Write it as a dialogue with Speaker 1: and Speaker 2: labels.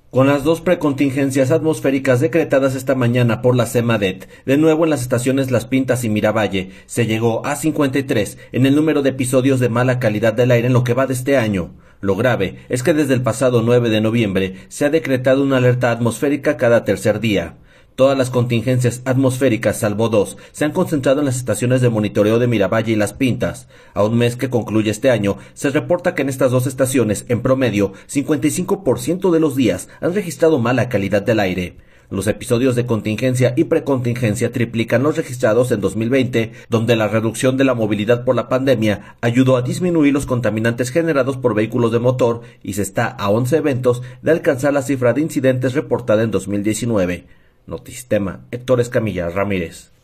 Speaker 1: Con las dos precontingencias atmosféricas decretadas esta mañana por la CEMADET, de nuevo en las estaciones Las Pintas y Miravalle, se llegó a 53 en el número de episodios de mala calidad del aire en lo que va de este año. Lo grave es que desde el pasado 9 de noviembre se ha decretado una alerta atmosférica cada tercer día. Todas las contingencias atmosféricas, salvo dos, se han concentrado en las estaciones de monitoreo de Miravalle y Las Pintas. A un mes que concluye este año, se reporta que en estas dos estaciones, en promedio, 55% de los días han registrado mala calidad del aire. Los episodios de contingencia y precontingencia triplican los registrados en 2020, donde la reducción de la movilidad por la pandemia ayudó a disminuir los contaminantes generados por vehículos de motor y se está a 11 eventos de alcanzar la cifra de incidentes reportada en 2019. Notisistema, Héctor Escamilla Ramírez.